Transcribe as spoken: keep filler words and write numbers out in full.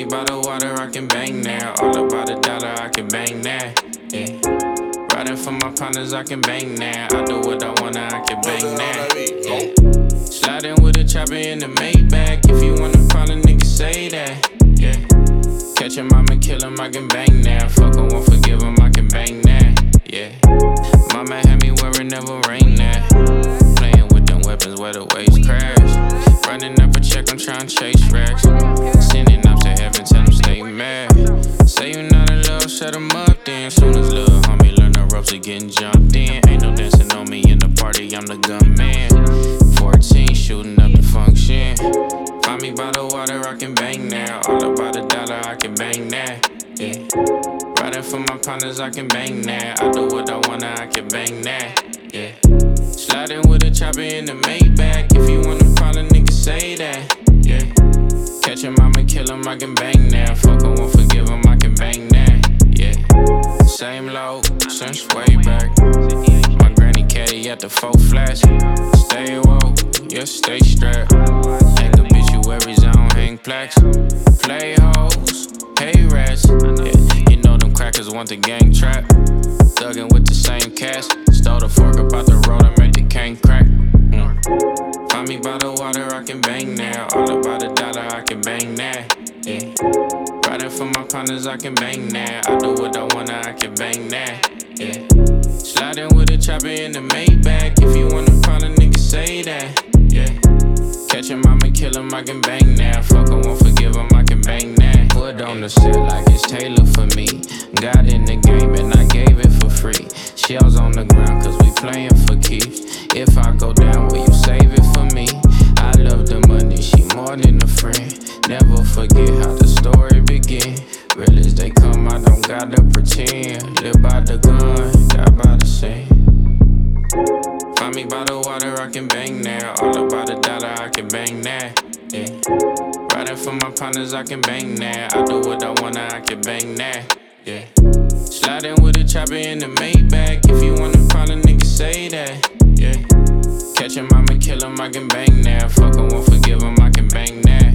me by the water, I can bang there. All about a dollar, I can bang there. Yeah. Riding for my partners, I can bang there. I do what I wanna, I can bang there. Yeah. Sliding with a chopper in the Maybach. If you want a problem, nigga, say that. Yeah. Catch him, I'ma kill him, I can bang there. Fuck him, won't forgive him, I can bang there. Yeah. Mama had me where it never rain there. Playing with them weapons where the waves crash. Running up a check, I'm trying to chase racks. Sending up to heaven, tell them stay mad. Say you not in love, shut them up then. Soon as little homie learn the ropes, they getting jumped in. Ain't no dancing on me in the party, I'm the gun man. fourteen, shooting up the function. Find me by the water, I can bang there. All about a dollar, I can bang there. Yeah. Riding for my partners, I can bang there. I do what I wanna, I can bang there. Yeah. Sliding with a chopper in the Maybach. If you want a problem, nigga, say that. Yeah. Catch him, I'ma kill him, I can bang there. Fuck him, won't forgive him, I can bang there. Yeah. Same low, since way back. My granny caddy at the four flash. Stay woke, yeah, stay strapped. Ain't a bitch, you every zone, hang plaques. Play hoes, pay rats. Yeah. You know them crackers want the gang trap. Thuggin' with the same cash. Stole the fork up out the road, I made the cane crack. Mm. Find me by the water, I can bang there. All about a dollar, I can bang there. Yeah. Riding for my partners, I can bang there. I do what I wanna, I can bang there. Yeah. Sliding with a chopper in the Maybach. If you want a problem, nigga, say that. Yeah. Catch him, I'ma kill him, I can bang there. Fuck him, won't forgive him, I can bang there. Wood on the set like it's Taylor for me. Got in the game and I gave it for free. Shells on the ground cause we playing for keeps. If I go down, will you save it for me? I love the money, she more than a friend. Never forget how the story begin. Real as they come, I don't gotta pretend. Live by the gun, die by the scene. Find me by the water, I can bang there. All about a dollar, I can bang there. Yeah. Riding for my partners, I can bang there. I do what I wanna, I can bang there. Yeah. Sliding with a chopper in the Maybach. If you want a problem, nigga, say that. Yeah. Catch him, I'ma kill him, I can bang there. Fuck him, won't forgive him, I can bang there.